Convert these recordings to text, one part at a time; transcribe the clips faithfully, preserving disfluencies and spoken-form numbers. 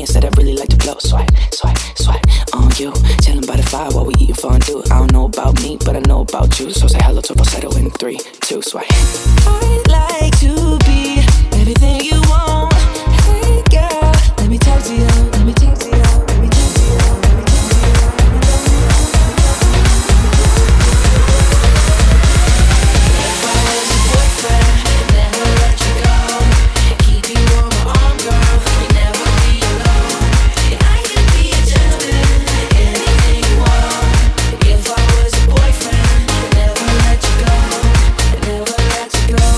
lines that I really like to blow. Swipe, swipe, swipe on you. Chilling by the fire while we eating fondue. I don't know about me, but I know about you. So say hello to falsetto in three, two, swipe. I'd like to be everything you want. Hey girl, let me talk to you. Let me talk to you. Let me talk to you. Let me talk to you. If I was your boyfriend, never let you go. Keep you on my arm, girl. You never be alone. I can be a gentleman, anything you want. If I was your boyfriend, never let you go. Never let you go.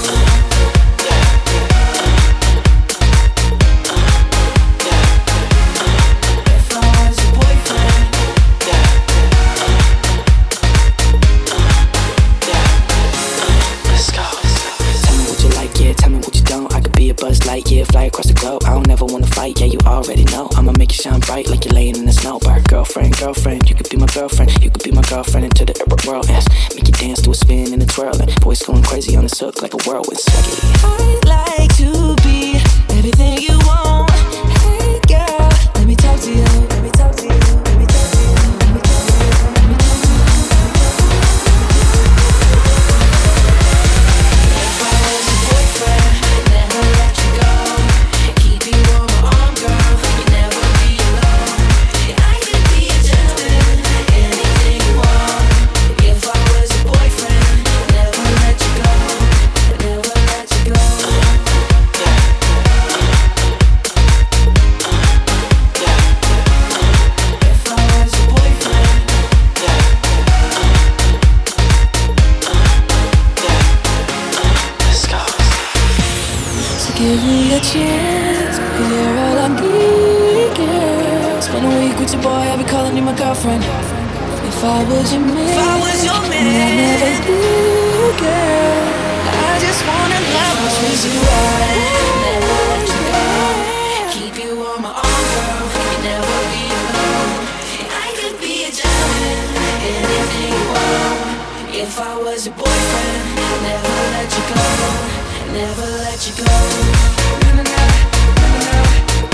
If I was your boyfriend, let's go. Tell me what you like, yeah. Tell me what you don't. I could be a Buzz Lightyear, fly across the globe. I don't ever wanna fight, yeah. You already know. I'ma make you shine bright like you're laying in the snow. Bar girlfriend, girlfriend. You could be my girlfriend. You could be my girlfriend into the urban world. Yes, make you dance to a spin and a twirl. And boys going crazy on this hook like a whirlwind swaggy. I'd like to be everything you want. Hey girl, let me talk to you. Let me talk to you. Let me talk to you. Let me talk to you. Let me talk to you. If I was your boyfriend, never let you go. Keep you on my arm, girl. You never be alone. I can be a gentleman, anything you want. If I was your boyfriend, never let you go. Never let you go. If I was your boyfriend, let's go. So give me a chance, 'cause you're all I need, girl. Spend a week with your boy, I'll be calling you my girlfriend. If I was your man, if I was your man, I'd never leave, girl. I just wanna love what's with you right. Never let you go. Keep you on my arm, girl. You never be alone. I could be a gentleman, anything you want. If I was your boyfriend, never let you go. Never let you go. Na, na, na, na, na, na.